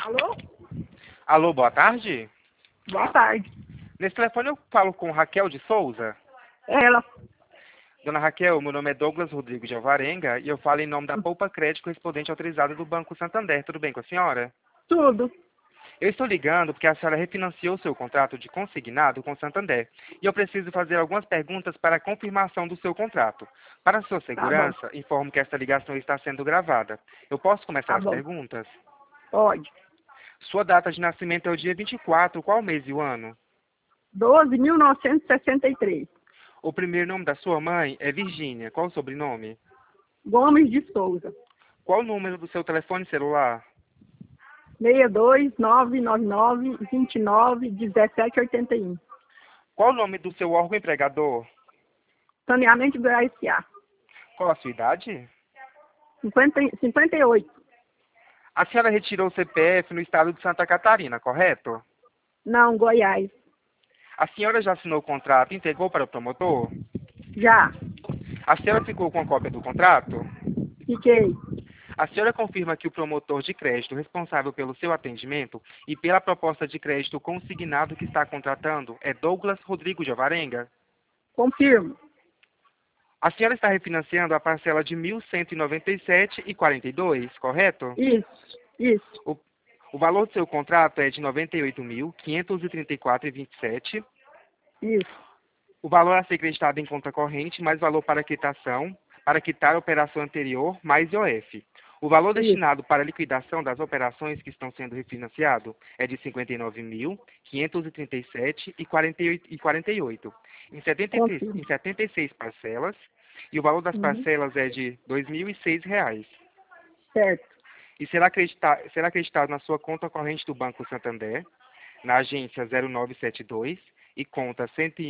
Alô? Alô, boa tarde. Boa tarde. Nesse telefone eu falo com Raquel de Souza. É ela. Dona Raquel, meu nome é Douglas Rodrigo de Alvarenga e eu falo em nome da Poupa Crédito correspondente autorizada do Banco Santander. Tudo bem com a senhora? Tudo. Eu estou ligando porque a senhora refinanciou seu contrato de consignado com o Santander e eu preciso fazer algumas perguntas para a confirmação do seu contrato. Para sua Tá bom. segurança, informo que esta ligação está sendo gravada. Eu posso começar Tá as bom. perguntas? Pode. Sua data de nascimento é o dia 24, qual mês e o ano? 12.963. O primeiro nome da sua mãe é Virgínia. Qual o sobrenome? Gomes de Souza. Qual o número do seu telefone celular? 62999291781. Qual o nome do seu órgão empregador? Saneamento do S.A. Qual a sua idade? 58. A senhora retirou o CPF no estado de Santa Catarina, correto? Não, Goiás. A senhora já assinou o contrato e entregou para o promotor? Já. A senhora ficou com a cópia do contrato? Fiquei. A senhora confirma que o promotor de crédito responsável pelo seu atendimento e pela proposta de crédito consignado que está contratando é Douglas Rodrigo de Alvarenga? Confirmo. A senhora está refinanciando a parcela de R$ 1.197,42, correto? Isso. O valor do seu contrato é de R$ 98.534,27. Isso. O valor a ser creditado em conta corrente, mais valor para quitação, para quitar a operação anterior, mais IOF. O valor Isso. destinado para a liquidação das operações que estão sendo refinanciadas é de R$ 59.537,48 em Confirmo. 76 parcelas, e o valor das Uhum. parcelas é de R$ 2.006. Certo. E será acreditado na sua conta corrente do Banco Santander, na agência 0972 e conta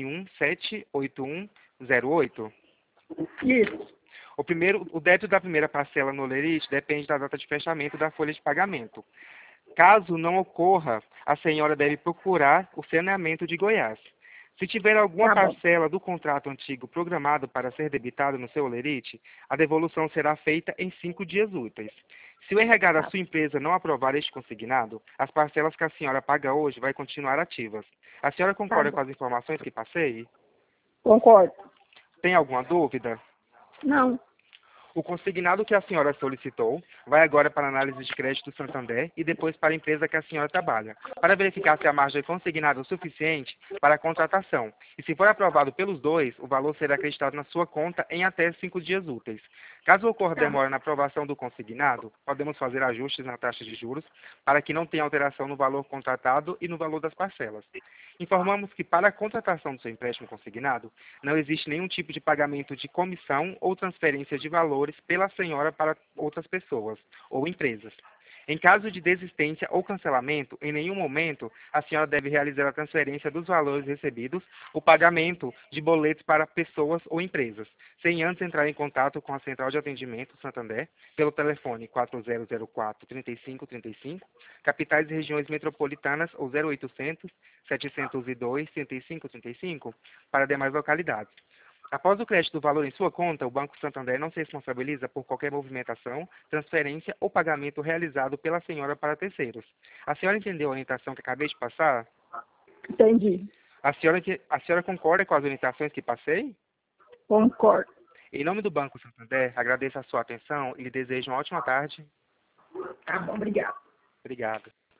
101.78108. Isso. O débito da primeira parcela no lerite depende da data de fechamento da folha de pagamento. Caso não ocorra, a senhora deve procurar o saneamento de Goiás. Se tiver alguma Tá bom. parcela do contrato antigo programado para ser debitado no seu lerite, a devolução será feita em 5 dias úteis. Se o RH da Tá. sua empresa não aprovar este consignado, as parcelas que a senhora paga hoje vai continuar ativas. A senhora Tá concorda bom. com as informações que passei? Concordo. Tem alguma dúvida? Não. O consignado que a senhora solicitou vai agora para a análise de crédito do Santander e depois para a empresa que a senhora trabalha, para verificar se a margem consignada é o suficiente para a contratação. E se for aprovado pelos dois, o valor será acreditado na sua conta em até 5 dias úteis. Caso ocorra Tá. demora na aprovação do consignado, podemos fazer ajustes na taxa de juros para que não tenha alteração no valor contratado e no valor das parcelas. Informamos que para a contratação do seu empréstimo consignado, não existe nenhum tipo de pagamento de comissão ou transferência de valores pela senhora para outras pessoas ou empresas. Em caso de desistência ou cancelamento, em nenhum momento a senhora deve realizar a transferência dos valores recebidos, o pagamento de boletos para pessoas ou empresas, sem antes entrar em contato com a Central de Atendimento Santander pelo telefone 4004-3535, capitais e regiões metropolitanas ou 0800 702 3535 para demais localidades. Após o crédito do valor em sua conta, o Banco Santander não se responsabiliza por qualquer movimentação, transferência ou pagamento realizado pela senhora para terceiros. A senhora entendeu a orientação que acabei de passar? Entendi. A senhora concorda com as orientações que passei? Concordo. Em nome do Banco Santander, agradeço a sua atenção e lhe desejo uma ótima tarde. Tá bom, obrigado. Obrigado.